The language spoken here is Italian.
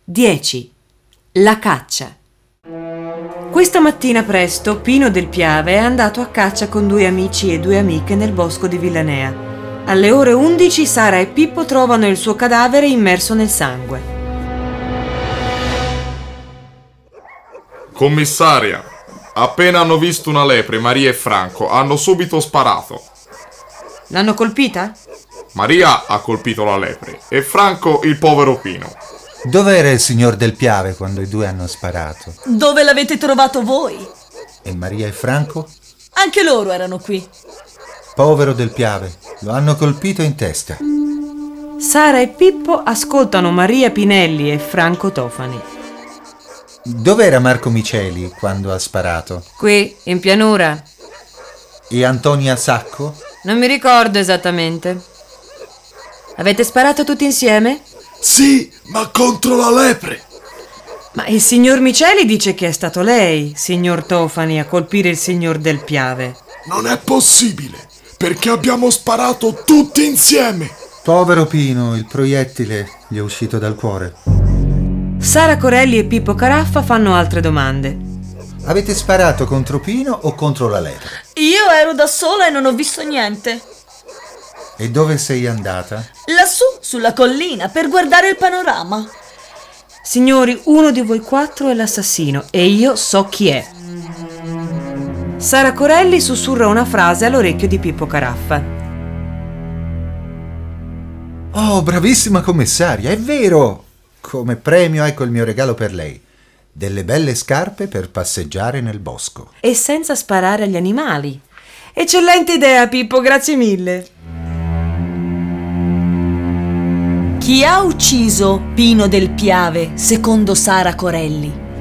10. La caccia. Questa mattina presto Pino del Piave è andato a caccia con 2 amici e 2 amiche nel bosco di Villanea. Alle ore 11 Sara e Pippo trovano il suo cadavere immerso nel sangue. Commissaria, appena hanno visto una lepre, Maria e Franco hanno subito sparato. L'hanno colpita? Maria ha colpito la lepre e Franco il povero Pino. Dov'era il signor Del Piave quando i 2 hanno sparato? Dove l'avete trovato voi? E Maria e Franco? Anche loro erano qui. Povero Del Piave, lo hanno colpito in testa. Sara e Pippo ascoltano Maria Pinelli e Franco Tofani. Dov'era Marco Miceli quando ha sparato? Qui, in pianura. E Antonia Sacco? Non mi ricordo esattamente. Avete sparato tutti insieme? Sì, ma contro la lepre. Ma il signor Miceli dice che è stato lei, signor Tofani, a colpire il signor Del Piave. Non è possibile, perché abbiamo sparato tutti insieme. Povero Pino, il proiettile gli è uscito dal cuore. Sara Corelli e Pippo Caraffa fanno altre domande. Avete sparato contro Pino o contro la lepre? Io ero da sola e non ho visto niente. E dove sei andata? Lassù, sulla collina, per guardare il panorama. Signori, uno di voi 4 è l'assassino e io so chi è. Sara Corelli sussurra una frase all'orecchio di Pippo Caraffa. Oh, bravissima commissaria, è vero! Come premio ecco il mio regalo per lei. Delle belle scarpe per passeggiare nel bosco. E senza sparare agli animali. Eccellente idea, Pippo, grazie mille. Chi ha ucciso Pino del Piave, secondo Sara Corelli?